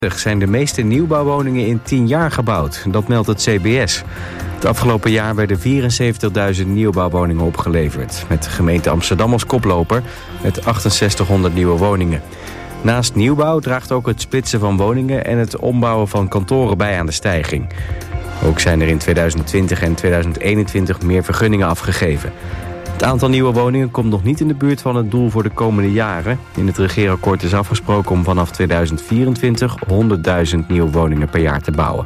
zijn de meeste nieuwbouwwoningen in 10 jaar gebouwd. Dat meldt het CBS. Het afgelopen jaar werden 74.000 nieuwbouwwoningen opgeleverd. Met de gemeente Amsterdam als koploper met 6800 nieuwe woningen. Naast nieuwbouw draagt ook het splitsen van woningen en het ombouwen van kantoren bij aan de stijging. Ook zijn er in 2020 en 2021 meer vergunningen afgegeven. Het aantal nieuwe woningen komt nog niet in de buurt van het doel voor de komende jaren. In het regeerakkoord is afgesproken om vanaf 2024 100.000 nieuwe woningen per jaar te bouwen.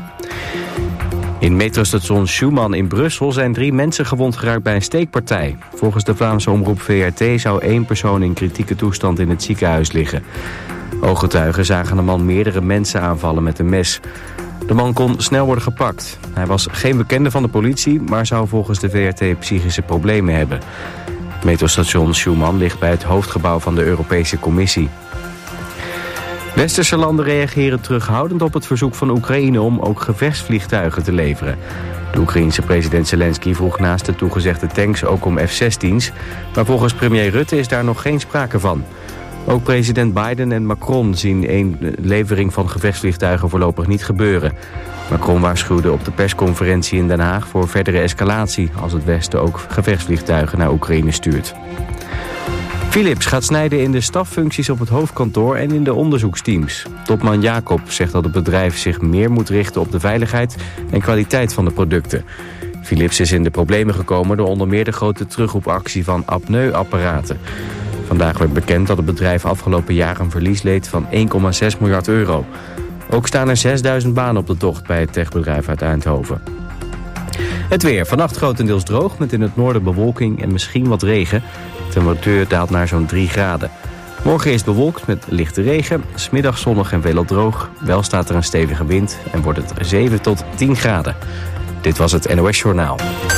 In metrostation Schuman in Brussel zijn 3 mensen gewond geraakt bij een steekpartij. Volgens de Vlaamse omroep VRT zou 1 persoon in kritieke toestand in het ziekenhuis liggen. Ooggetuigen zagen de man meerdere mensen aanvallen met een mes. De man kon snel worden gepakt. Hij was geen bekende van de politie, maar zou volgens de VRT psychische problemen hebben. Het metrostation Schuman ligt bij het hoofdgebouw van de Europese Commissie. Westerse landen reageren terughoudend op het verzoek van Oekraïne om ook gevechtsvliegtuigen te leveren. De Oekraïense president Zelensky vroeg naast de toegezegde tanks ook om F-16's, maar volgens premier Rutte is daar nog geen sprake van. Ook president Biden en Macron zien een levering van gevechtsvliegtuigen voorlopig niet gebeuren. Macron waarschuwde op de persconferentie in Den Haag voor verdere escalatie als het Westen ook gevechtsvliegtuigen naar Oekraïne stuurt. Philips gaat snijden in de staffuncties op het hoofdkantoor en in de onderzoeksteams. Topman Jacob zegt dat het bedrijf zich meer moet richten op de veiligheid en kwaliteit van de producten. Philips is in de problemen gekomen door onder meer de grote terugroepactie van apneuapparaten. Vandaag werd bekend dat het bedrijf afgelopen jaar een verlies leed van 1,6 miljard euro. Ook staan er 6000 banen op de tocht bij het techbedrijf uit Eindhoven. Het weer. Vannacht grotendeels droog met in het noorden bewolking en misschien wat regen. De temperatuur daalt naar zo'n 3 graden. Morgen is het bewolkt met lichte regen. 's Middags zonnig en veelal droog. Wel staat er een stevige wind en wordt het 7 tot 10 graden. Dit was het NOS Journaal.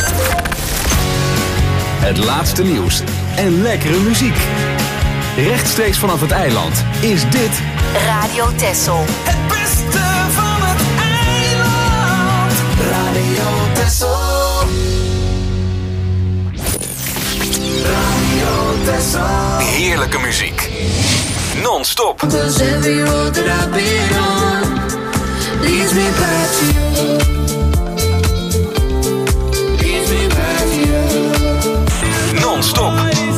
Het laatste nieuws en lekkere muziek. Rechtstreeks vanaf het eiland is dit Radio Texel. Het beste van het eiland. Radio Texel. Radio Texel. heerlijke muziek. Non-stop. Cause every road that I've been on leads me back to you. Leads me back to you. Non-stop.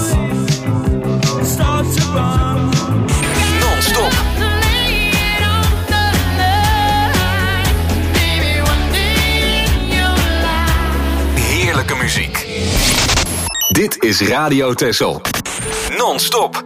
Non-stop. Heerlijke muziek. Dit is Radio Texel. Non-stop.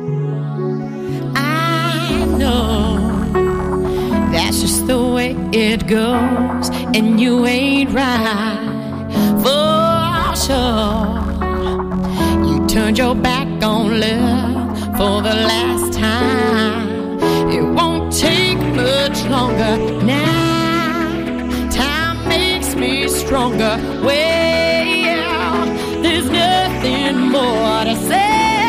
I know that's just the way it goes, and you ain't right for sure. You turned your back on love for the last time. It won't take much longer now. Time makes me stronger. Well, there's nothing more to say.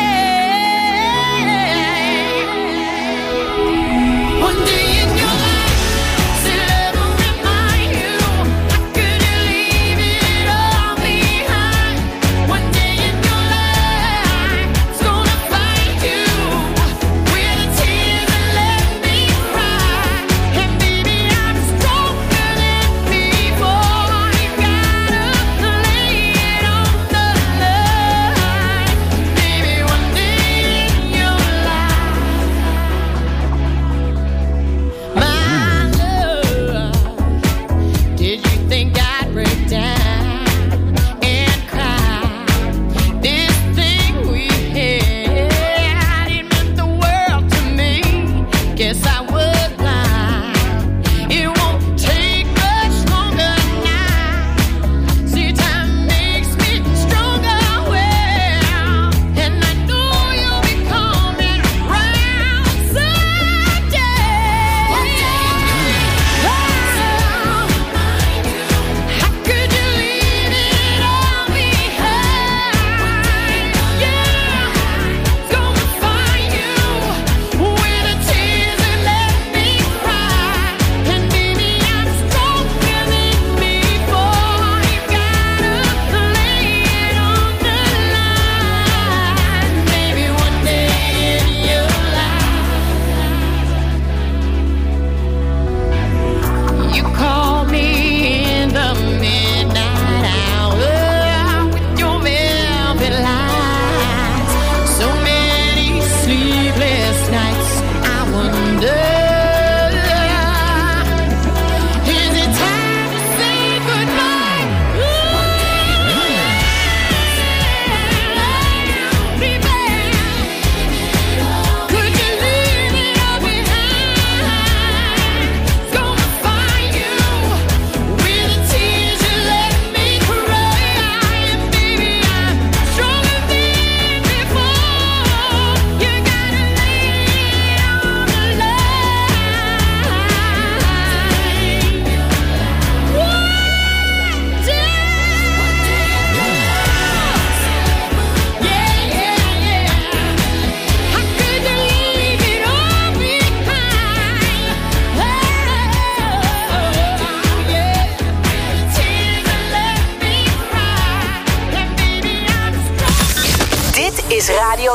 One day in your life, still ever remind you, how could you leave it all behind? One day in your life, it's gonna find you with the tears and let me cry. And baby, I'm stronger than before. You gotta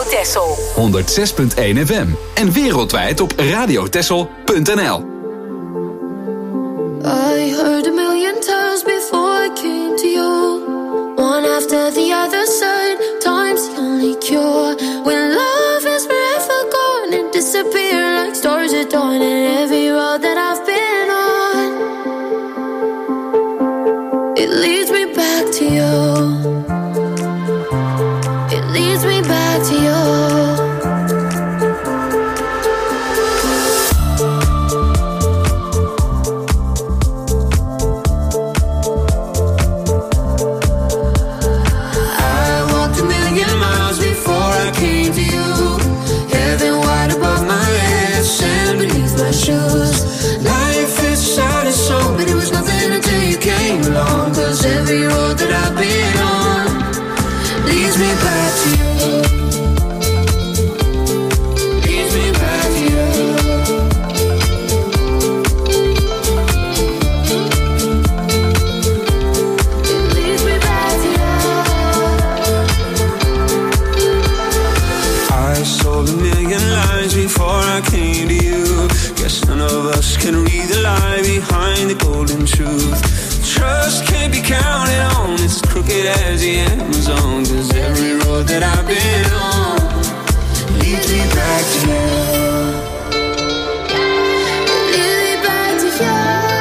Texel. 106.1 FM. En wereldwijd op radiotexel.nl. I heard a million times before I came to you. One after the other said, time's the only cure. When love is forever gone and disappear like stars at dawn. And every road that I've been on, it leads me back to you. It leads me back to you. Life is sad and so, but it was nothing until you came along. 'Cause every road that I've been on leads me back to you. Leads me back to you. It leads me back to you. I sold a million lies before I came to you. Guess none of us can read the lie behind the golden truth. Trust can't be counted on, it's crooked as the Amazon. 'Cause every road that I've been on leads me back to you. Lead me back to you.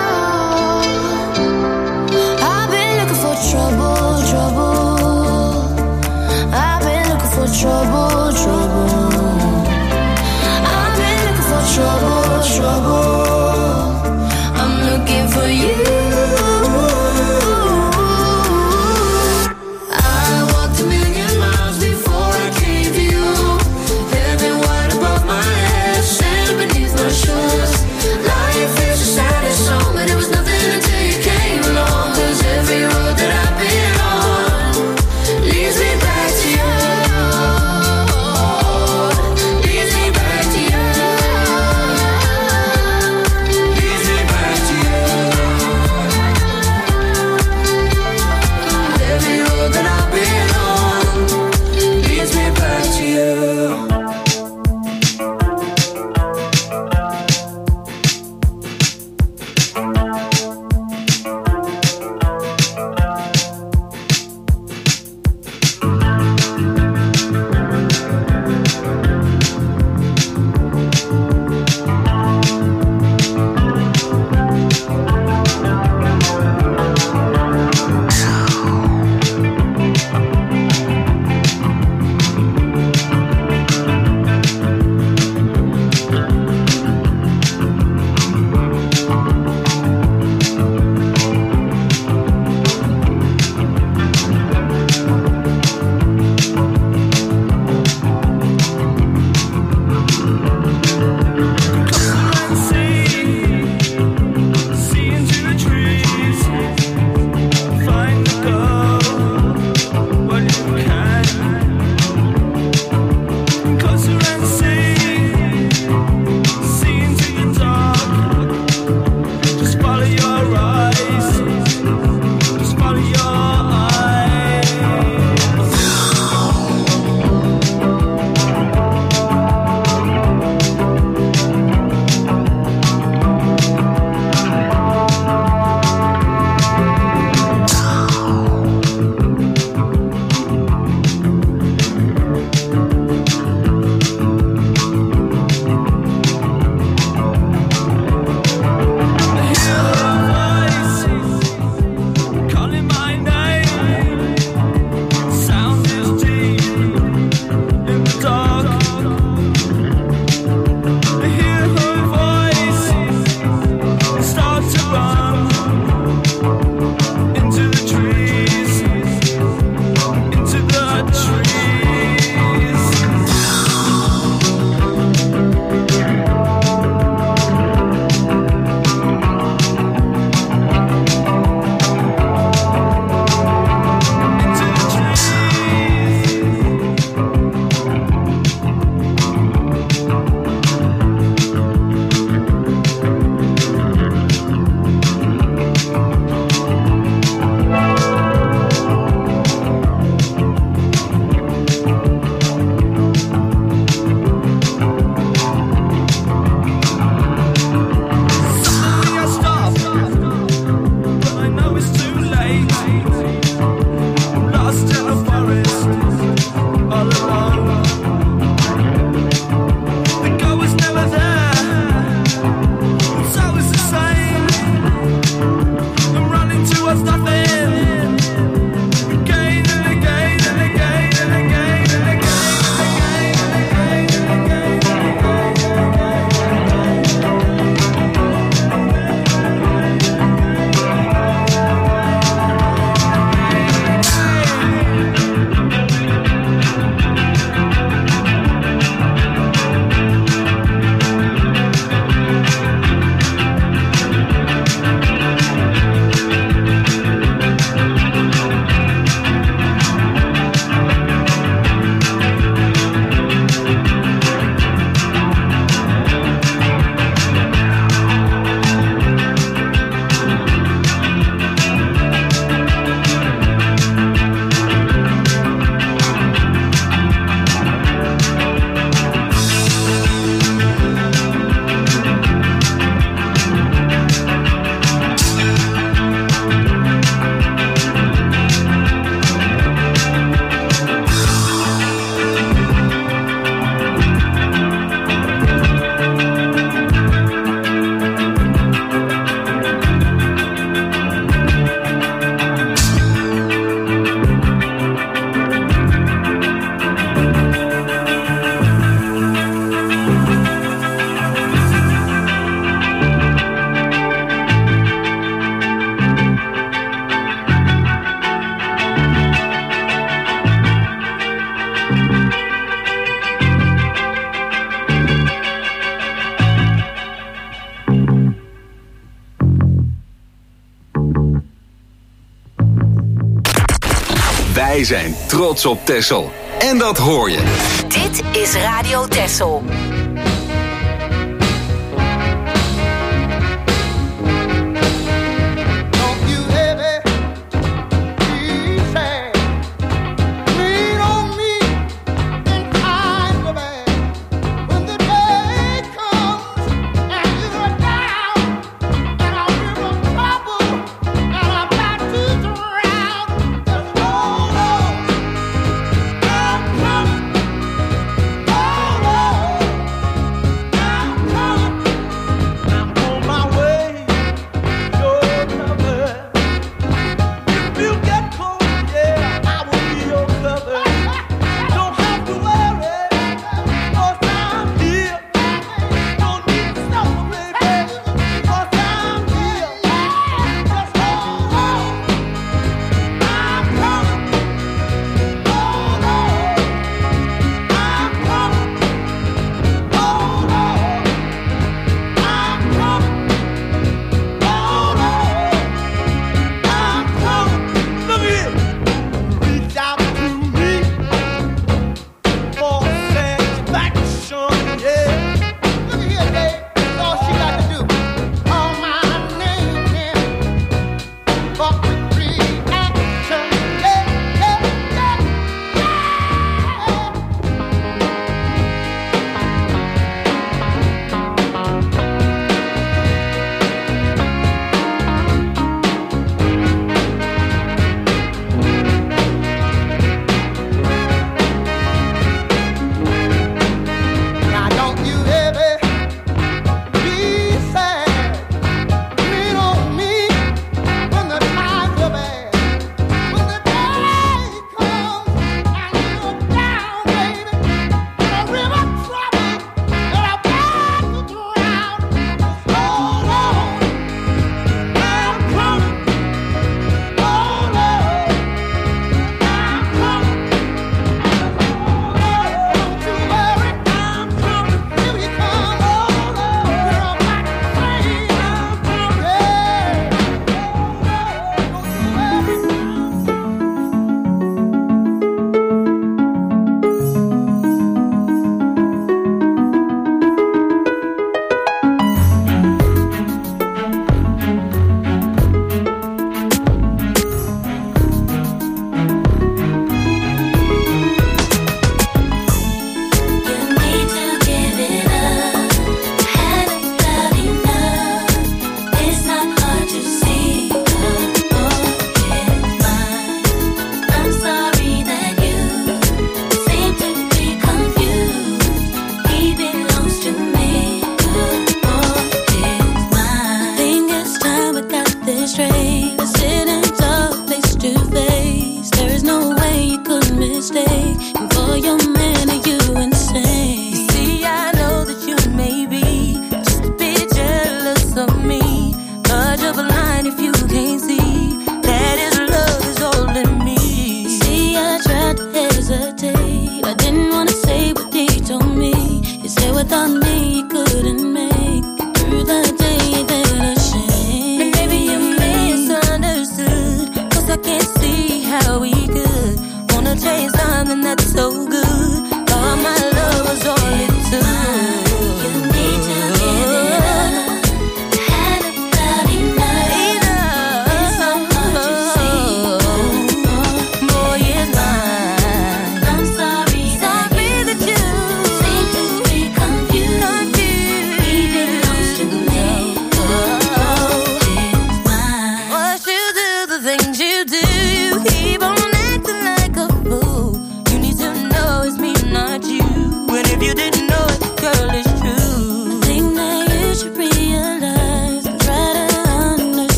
I've been looking for trouble, trouble. I've been looking for trouble, trouble. I've been looking for trouble, trouble. I'm looking for you. I walked a million miles before I came to you. Heaven wide above my head. Wij zijn trots op Texel. En dat hoor je. Dit is Radio Texel.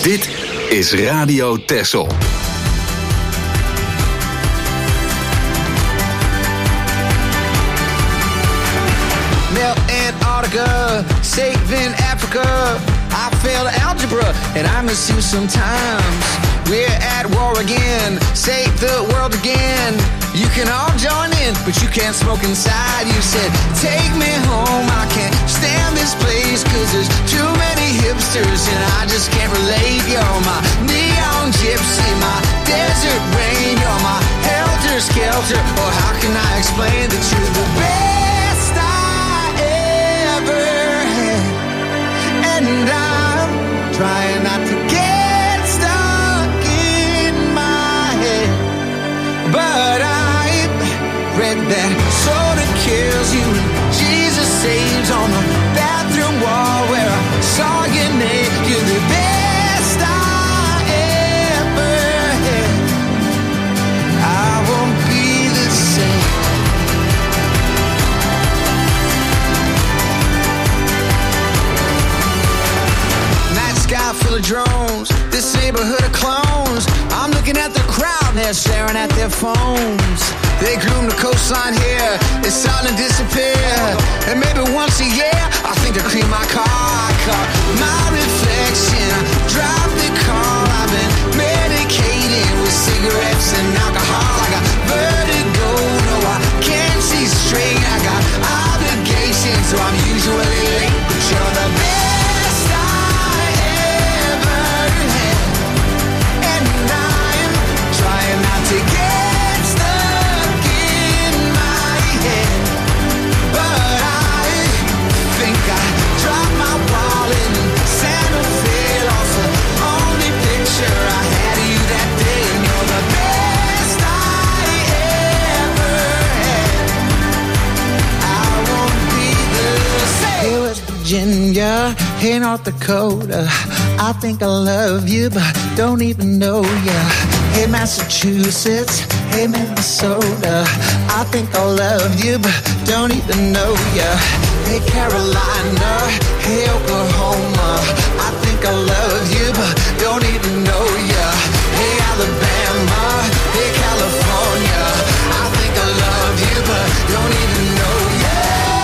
Dit is Radio Texel. Melt Antarctica, saving Africa. I failed algebra and I miss you sometimes. We're at war again, save the world again. You can all join in, but you can't smoke inside. You said, take me home, I can't stand this place, cause there's too many hipsters and I just can't relate. You're my neon gypsy, my desert rain. You're my helter-skelter, or how can I explain that you're the best I ever had? And I'm trying not to get stuck in my head, but I've read that soda kills you and Jesus saves on the bathroom wall where I saw your name. You're the best I ever had. I won't be the same. Night sky full of drones, this neighborhood of clones. I'm looking at the crowd and they're staring at their phones. They groom the coastline here, it's starting to disappear. And maybe once a year, I think to clean my car. I caught my reflection, I drive the car. I've been medicated with cigarettes and alcohol. I got vertigo, no I can't see straight. I got obligations, so I'm usually late. But you're the best I ever had. And I'm trying not to get stuck in my head, but I think I dropped my wallet in Santa Fe. Lost the only picture I had of you that day. And you're the best I ever had. I won't be the same. Hey West Virginia, hey North Dakota, I think I love you but don't even know ya. Hey Massachusetts, hey Minnesota, I think I love you but don't even know ya. Hey Carolina, hey Oklahoma, I think I love you but don't even know ya. Hey Alabama, hey California, I think I love you but don't even know ya.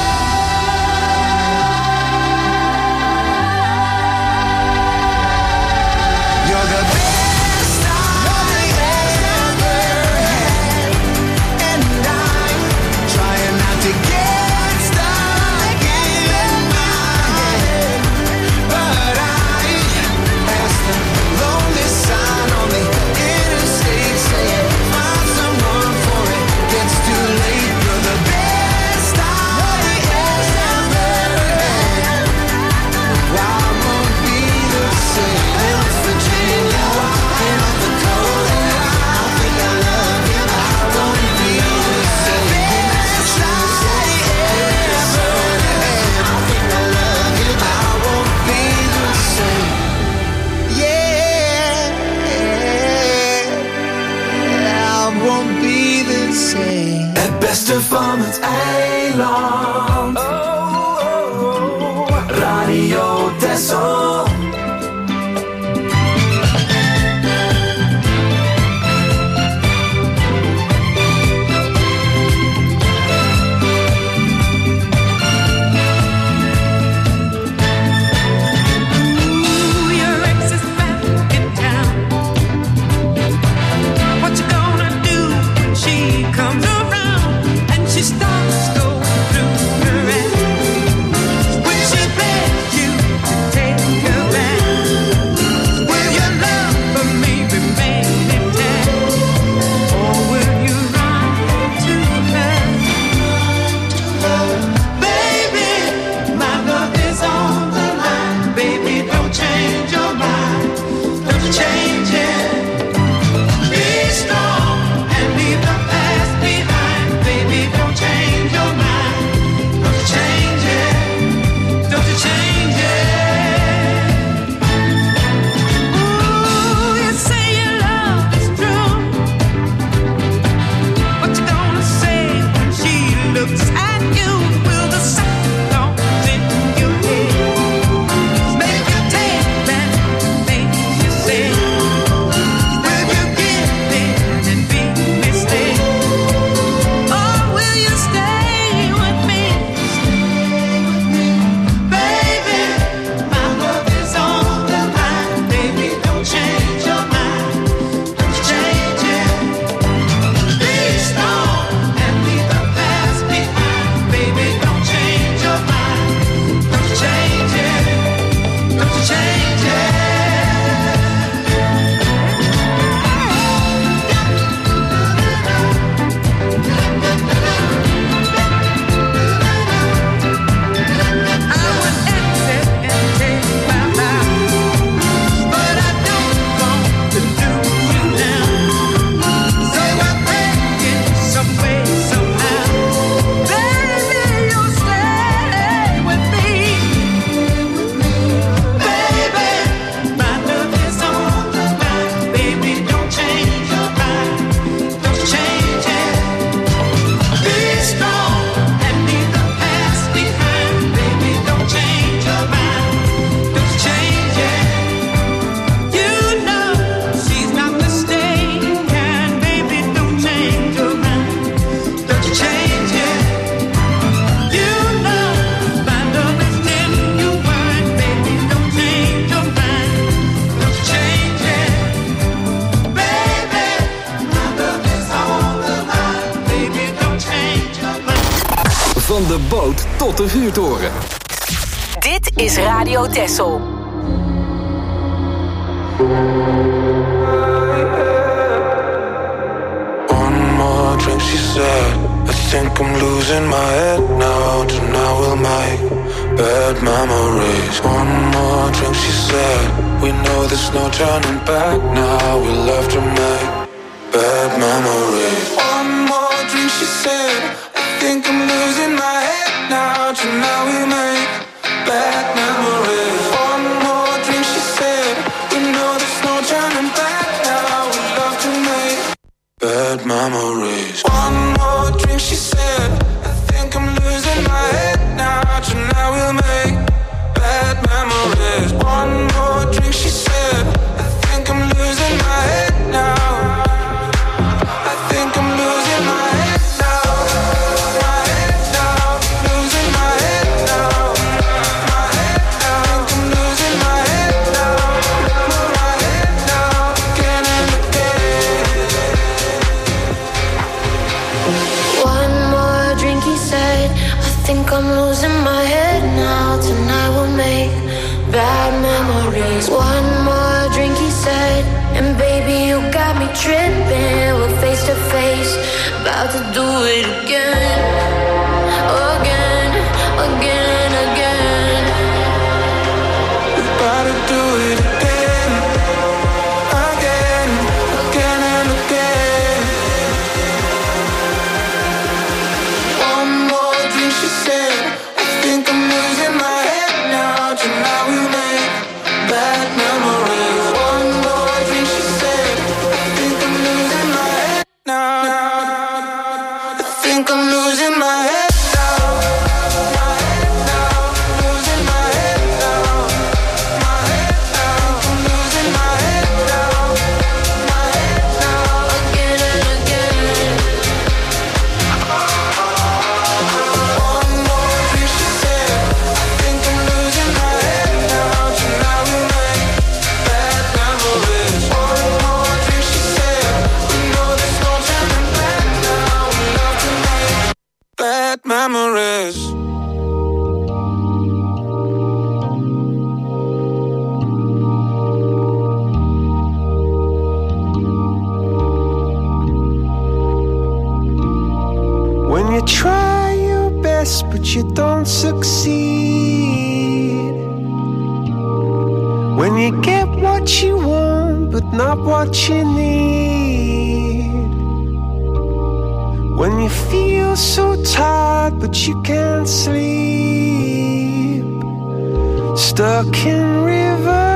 You're the best I ever had, and I'm trying not to get stuck in my head, but I passed the lonely sign on the interstate saying, find someone for it gets too late. You're the best I ever had. I won't be the same. West Virginia, in North Dakota, I think I love you, but I won't be the same. Massachusetts, Minnesota, I think I love you, but I won't be the same. Yeah, I won't be the same. Het beste van het eiland. Radio Texel. Your ex is back in town. What you gonna do when she comes around and she starts going through her act? When she begs you to take her Van de boot tot de vuurtoren. Dit is Radio Texel. One more drink, she said. I think I'm losing my head now. Tonight we'll make bad memories. One more drink, she said. We know there's no turning back now. We'll have to make bad memories. One more drink, she said. I think I'm losing my head now. Tonight we'll make bad memories. One more drink, she said. We know there's no turning back now. We'll have to make bad memories. One more drink, she said. I think I'm losing my head now. Tonight we'll make bad memories. One more drink, she said. I think I'm losing my head now. I think I'm losing my head now. My head now. Losing my head now. My head now. I think I'm losing my head now. My head now. Again and again. One more drink, he said. I think I'm losing my head now. Tonight we'll make bad memories. One more drink, he said. And baby, you got me tripping. We're face to face, about to do it again. Again, again, again. About to do it again. Again, again and again. One more drink, she said. I think I'm losing my head now. Tonight we make bad memories. One more drink, she said. I think I'm losing my head now. I think I'm losing my head now. My head now. Losing my head now. My head now. I'm losing my head now. My head now. Again and again. One more drink, she said. I think I'm losing my head now. Tonight we make bad memories. One more drink, she said. We know there's no turning back now. We love to make bad memories. When you try your best but you don't succeed. When you get what you want but not what you need. When you feel so tired but you can't sleep. Stuck in reverse.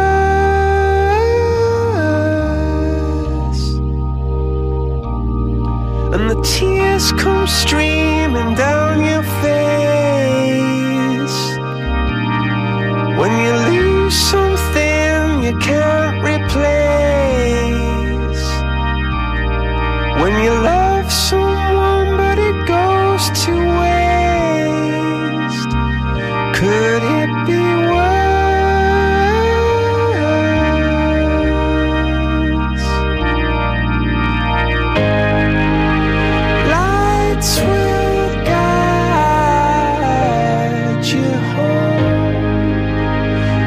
And the tears come streaming down your face. When you lose something you can't replace. When you love someone but it goes to waste. Could it be worse? Lights will guide you home.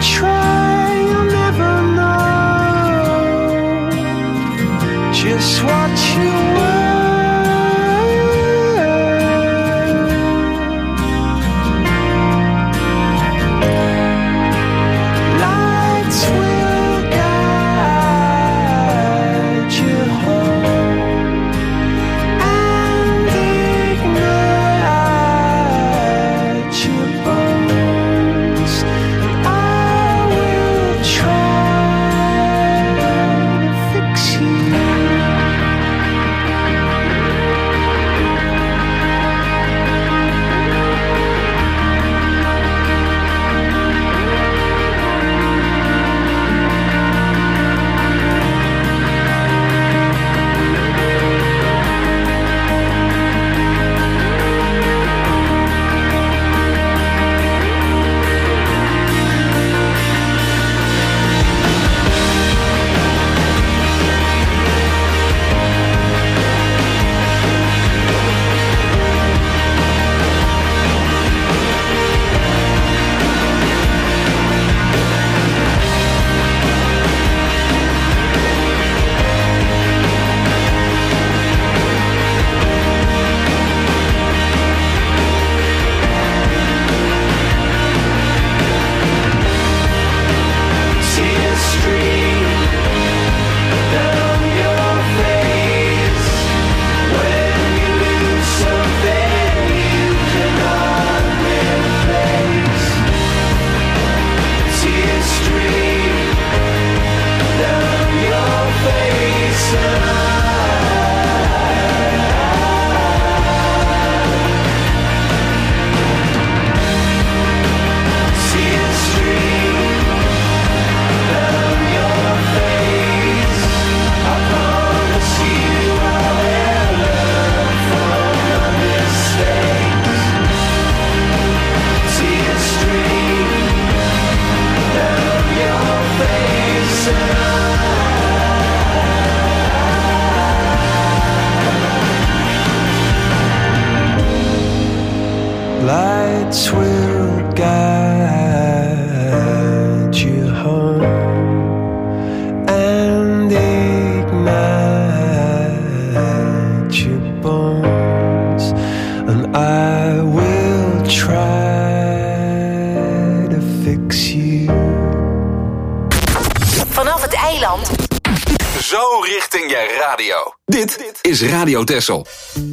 try, you'll never know just what you were. Lights will guide you home and ignite your bones. And I will try to fix you. Tears stream down your face when you lose something you cannot replace. Tears stream down your face, and tears stream down your face. I promise you I will learn from my mistakes. Tears stream down your face, and lights will guide you home and ignite your bones, and I will try to fix you. Vanaf het eiland. Zo richting je radio. Dit is Radio Texel.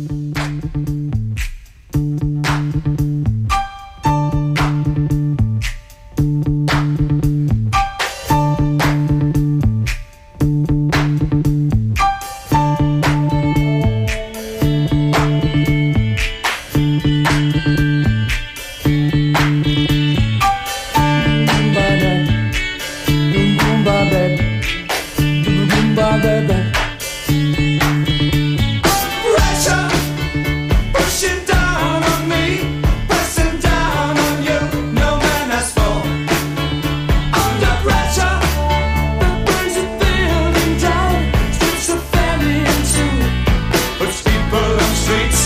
Pushing down on me, pressing down on you. No man has fall. Under pressure, the brings it building down. Streets of family and two, but people on streets.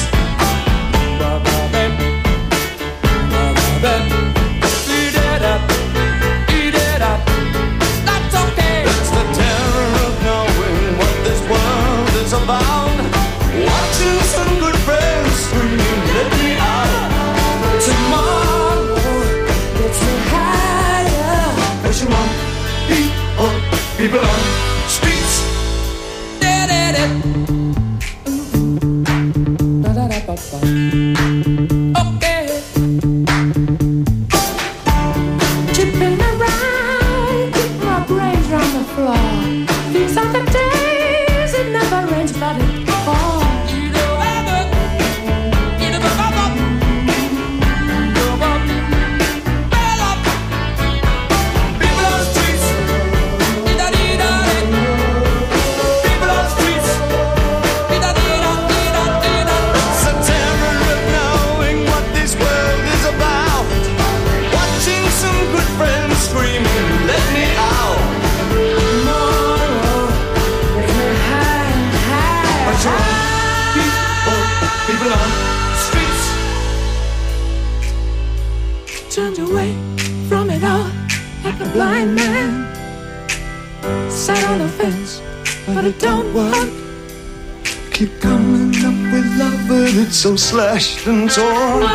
Eat it up, eat it up. That's okay. It's the terror of knowing what this world is about. Watching some good friends screaming, let me out. Tomorrow gets me higher. Pushing on people on streets. Okay. Chipping around, keep my brains round the floor. These are the days it never rains, but it falls. People on streets. People on streets. It's the terror of knowing what this world is about. Watching some good friends screaming, let me out. Tomorrow gets me higher. People on streets. Turned away from it all, like a blind man sat on the fence, but it don't work. Keep coming up with love, but it's so slashed and torn.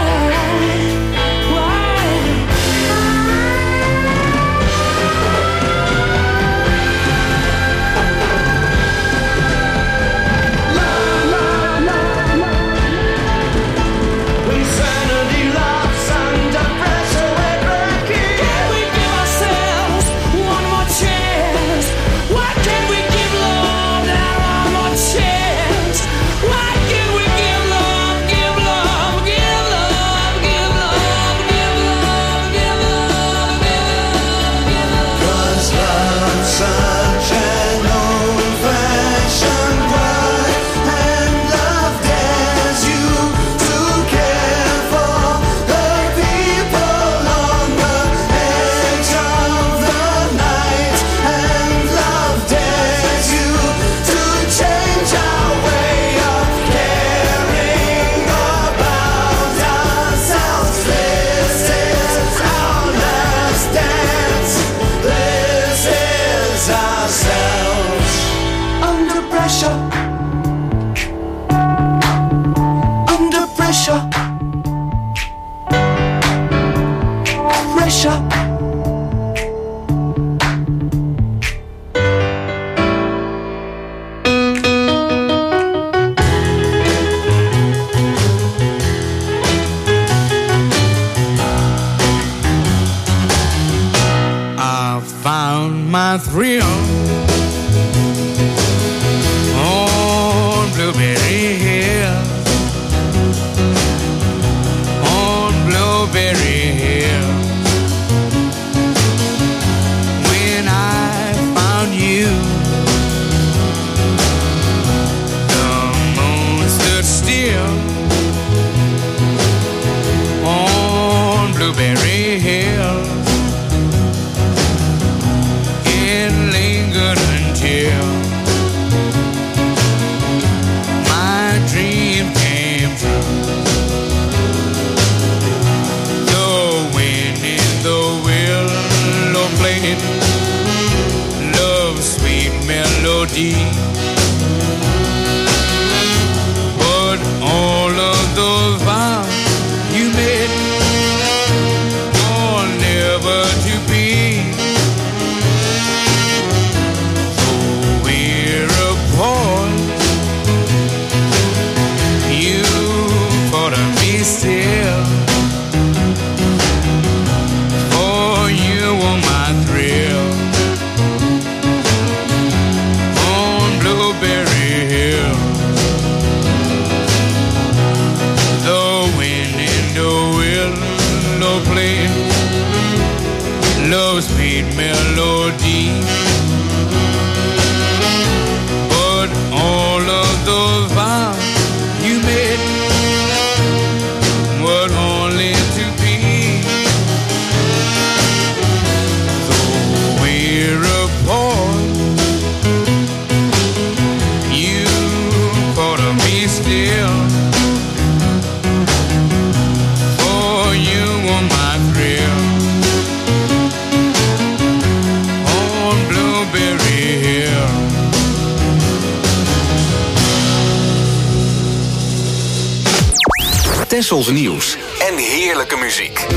Tessels nieuws en heerlijke muziek.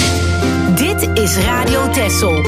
Dit is Radio Tessel.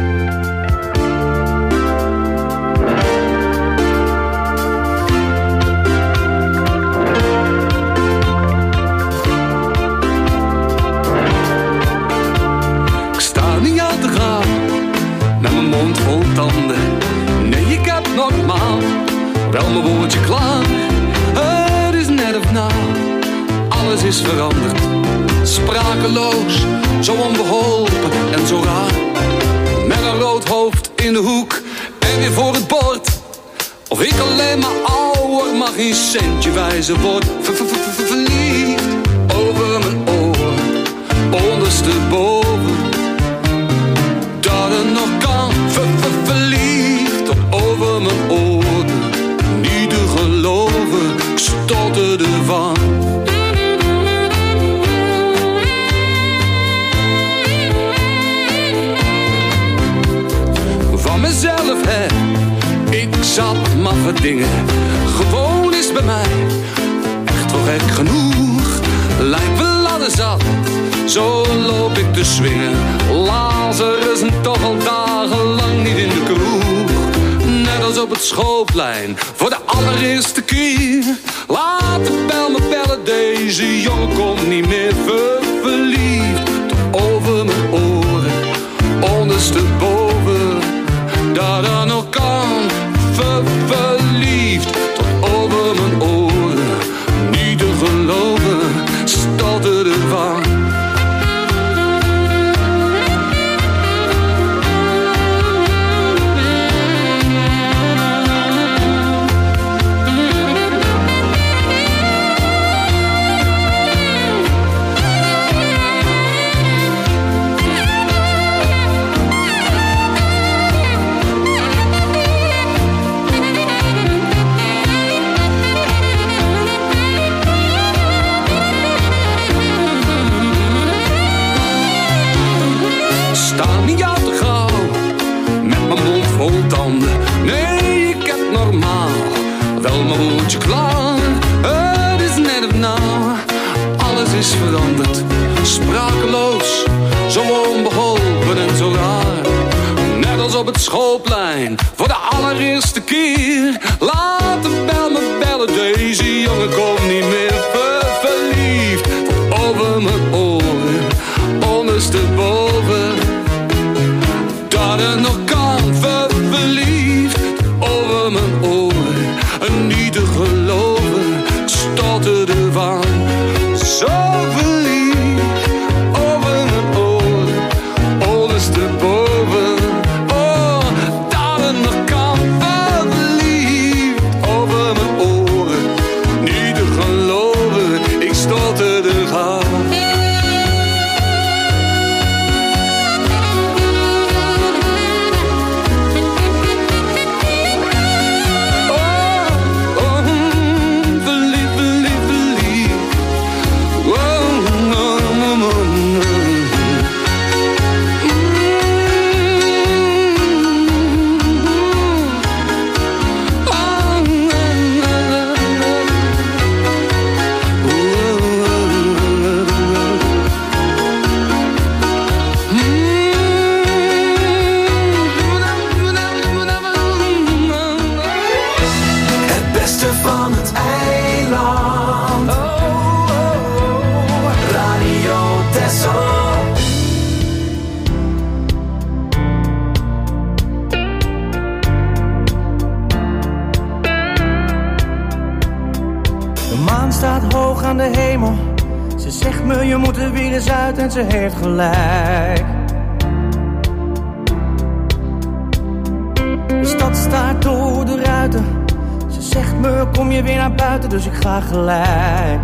Ik sta niet aan te gaan, met mijn mond vol tanden. Nee, ik heb nogmaals wel mijn woordje klaar. Het is net of na. Alles is veranderd, sprakeloos, zo onbeholpen en zo raar. Met een rood hoofd in de hoek en weer voor het bord. Of ik alleen maar ouder, maar geen centje wijzer word. Verliefd over mijn oren, ondersteboven. Dat het nog kan, verliefd over mijn oren. Niet te geloven, ik stotterde van. gewoon is bij mij echt wel gek genoeg. Lijkt wel ladder zat, zo loop ik te swingen. Lazarus en toch al dagenlang niet in de kroeg. Net als op het schoolplein, voor de allereerste keer. Laat de bel me bellen, deze jongen komt niet meer verliefd. Tot over mijn oren, ondersteboven. Dat er nog kan, verliefd. Tot over mijn oren, niet te geloven, stotterde van. Nee, ik heb normaal wel mijn woordje klaar. Het is net of nou, alles is veranderd. Sprakeloos, zo onbeholpen en zo raar. Net als op het schoolplein, voor de allereerste keer. Laat de bel me bellen, deze jongen komt niet meer verliefd. Over mijn oren, ondersteboven. Dat er nog kan verliefd over mijn oren. En niet te geloven, stotterde van. Zo verliefd over mijn oren, ondersteboven. Oh, dat er nog kan verliefd over mijn oren. Niet te geloven, ik stotterde van. Aan de hemel, ze zegt me je moet er weer eens uit en ze heeft gelijk. De stad staart door de ruiten, ze zegt me kom je weer naar buiten, dus ik ga gelijk.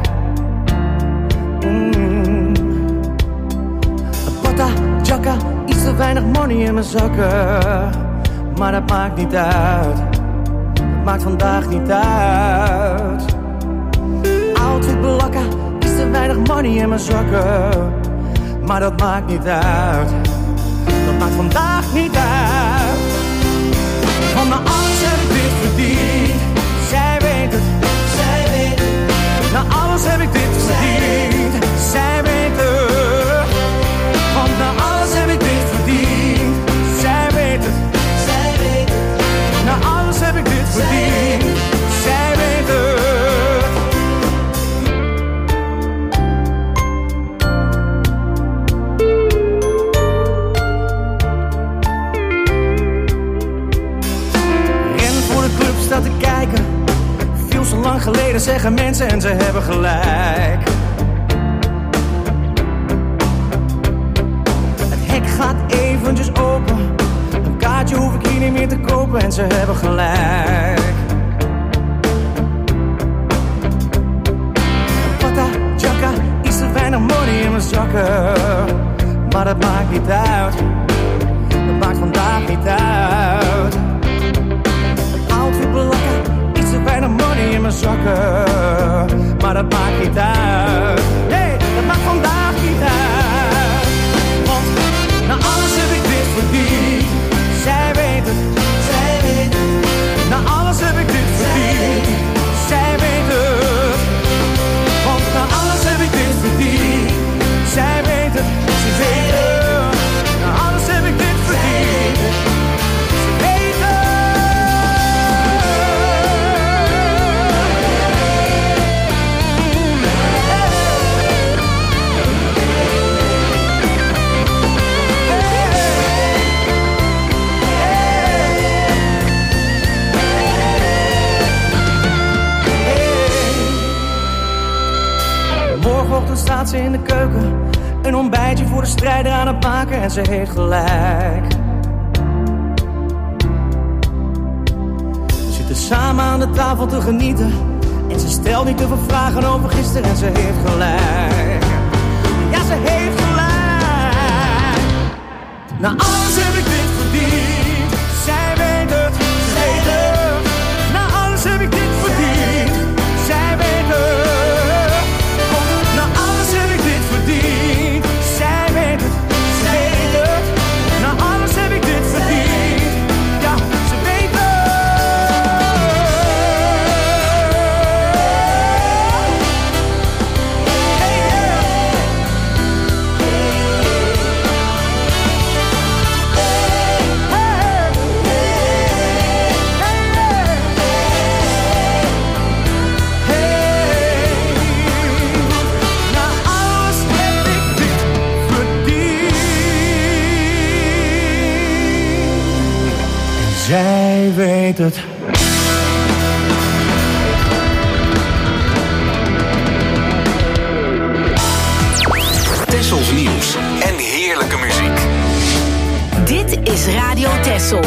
Pata, jacka, iets te weinig money in mijn zakken. Maar dat maakt niet uit, dat maakt vandaag niet uit. Outfit blakken, is te weinig money in mijn zakken. Maar dat maakt niet uit, dat maakt vandaag niet uit. Want na alles heb ik dit verdiend. Zij weet het, zij weet het. Na alles heb ik dit verdiend. Zij weet het. Want na alles heb ik dit verdiend. Zij weet het, zij weet het. Na alles heb ik dit verdiend. Zij weet het. Staat te kijken, veel zo lang geleden zeggen mensen en ze hebben gelijk. Het hek gaat eventjes open, een kaartje hoef ik hier niet meer te kopen en ze hebben gelijk. Pata, jacka, iets te weinig money in mijn zakken. Maar dat maakt niet uit, dat maakt vandaag niet uit. Outfit blakken, iets te weinig money in mijn zakken. Maar dat maakt niet uit, nee, dat maakt vandaag niet uit. Want na alles heb ik dit verdiend. Zij weet het, zij weet het. Na alles heb ik dit verdiend. ochtend staat ze in de keuken. Een ontbijtje voor de strijder aan het maken en ze heeft gelijk. We zitten samen aan de tafel te genieten. En ze stelt niet te veel vragen over gisteren en ze heeft gelijk. Ja, ze heeft gelijk. Na alles heb ik dit verdiend. Zij weet het, ze weet het. Na alles heb ik dit verdiend. Zij weet het. Na alles heb ik dit verdiend. Zij weet het, ze weet het. Na alles heb ik dit verdiend. Ja, ze weet het. Zij weet het. Tessels nieuws en heerlijke muziek. Dit is Radio Tessel.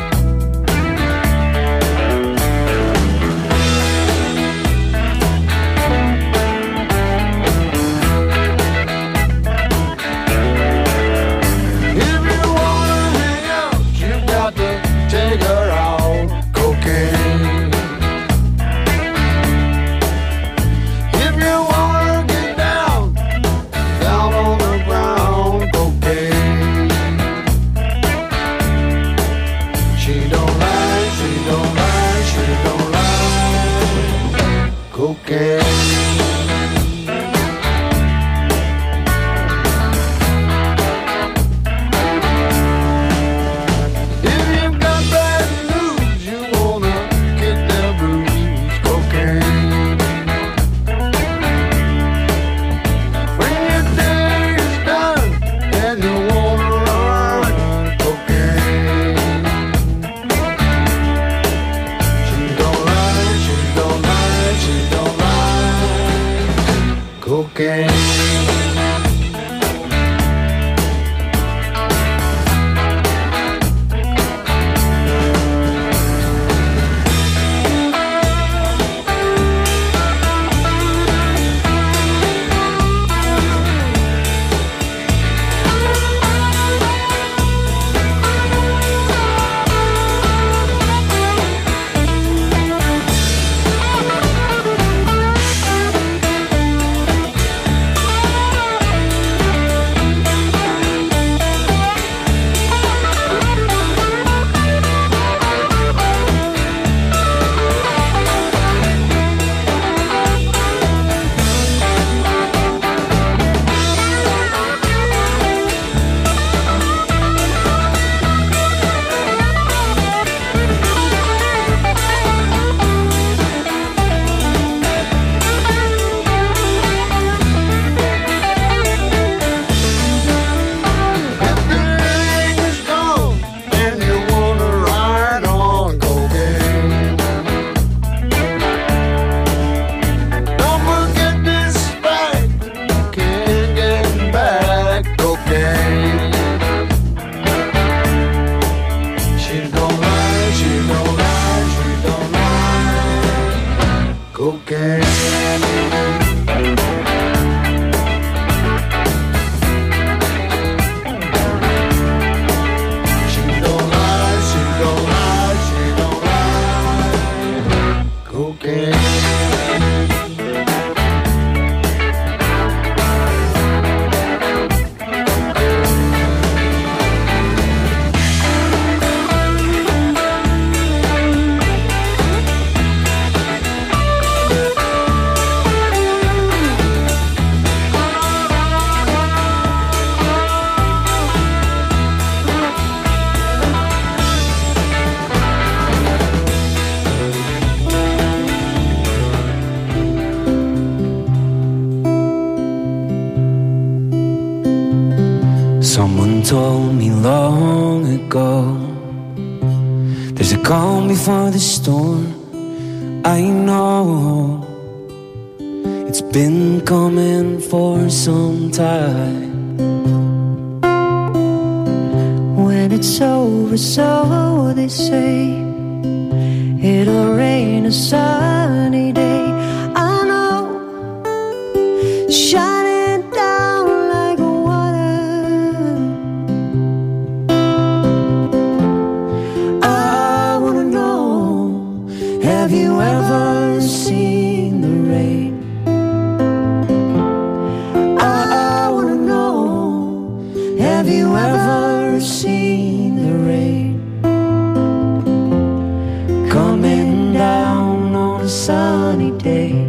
Someone told me long ago there's a calm before the storm. I know It's been coming for some time. When it's over, so they say, it'll rain a sunny day. I know, shining down like water. I wanna know, have you ever seen the rain? I wanna know, have you ever seen the rain coming down on a sunny day?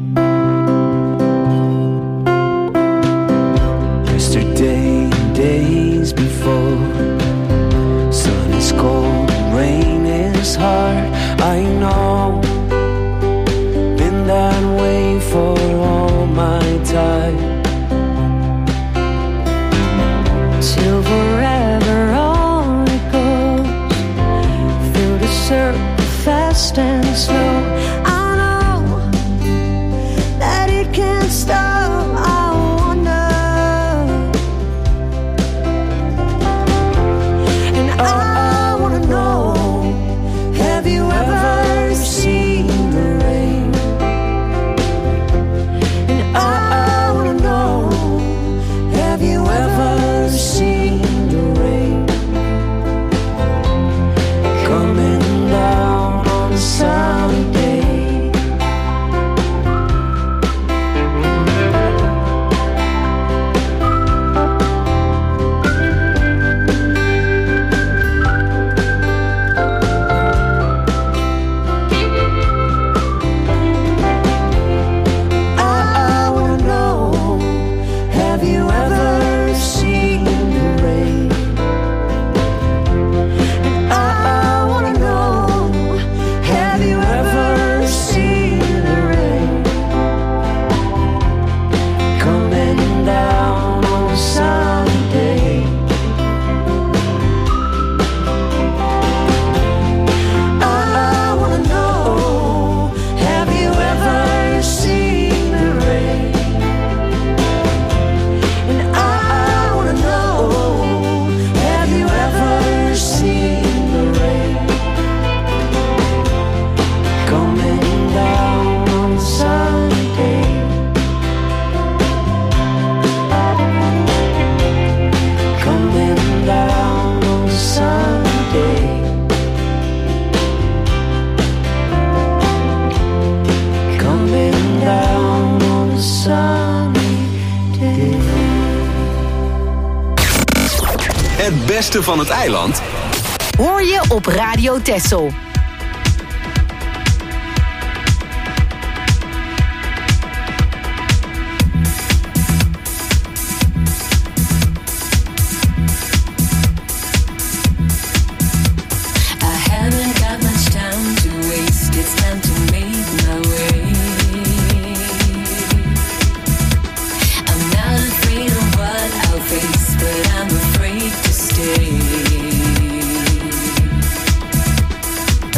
Yesterday and days before, sun is cold, rain is hard. I know, been that way for all my time. Till forever on it goes, through the circle fast and slow. I know that it can't stop, I wonder. And I wanna know, have you ever seen the rain? And I wanna know, have you ever seen the rain coming down on a sunny day? I wanna know, have you ever seen the rain? And I wanna know, have you ever seen the rain coming down on a sunny day? I wanna know, have you ever seen the rain? And I wanna know, have you ever seen the rain coming down on a sunny day? Coming down on a sunny day. Coming down on a sunny day. Het beste van het eiland Hoor je op Radio Texel. I haven't got much time to waste. It's time to make my way. I'm not afraid of what I'll face, but I'm afraid to stay.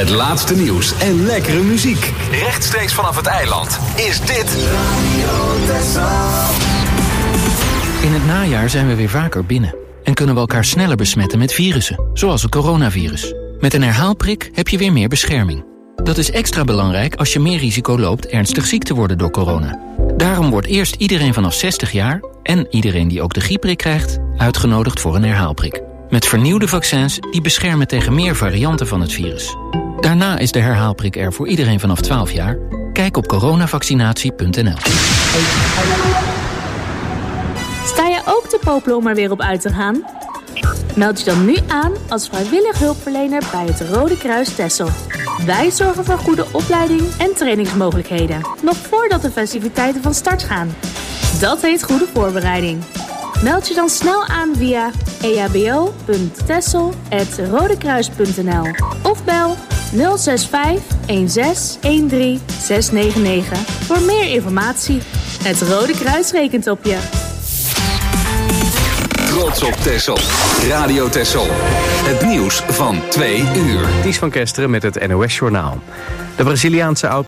Het laatste nieuws en lekkere muziek. Rechtstreeks vanaf het eiland is dit In het najaar zijn we weer vaker binnen. En kunnen we elkaar sneller besmetten met virussen, zoals het coronavirus. Met een herhaalprik heb je weer meer bescherming. Dat is extra belangrijk als je meer risico loopt ernstig ziek te worden door corona. Daarom wordt eerst iedereen vanaf 60 jaar... en iedereen die ook de griepprik krijgt, uitgenodigd voor een herhaalprik. Met vernieuwde vaccins die beschermen tegen meer varianten van het virus. Daarna is de herhaalprik er voor iedereen vanaf 12 jaar. Kijk op coronavaccinatie.nl. Sta je ook te popelen om er weer op uit te gaan? Meld je dan nu aan als vrijwillig hulpverlener bij het Rode Kruis Texel. Wij zorgen voor goede opleiding en trainingsmogelijkheden. Nog voordat de festiviteiten van start gaan. Dat heet goede voorbereiding. Meld je dan snel aan via ehbo.texel@rodekruis.nl of bel 065 16 13 699 voor meer informatie. Het Rode Kruis rekent op je. Trots op Texel. Radio Texel. Het nieuws van 2 uur. Ties van Kesteren met het NOS-journaal. De Braziliaanse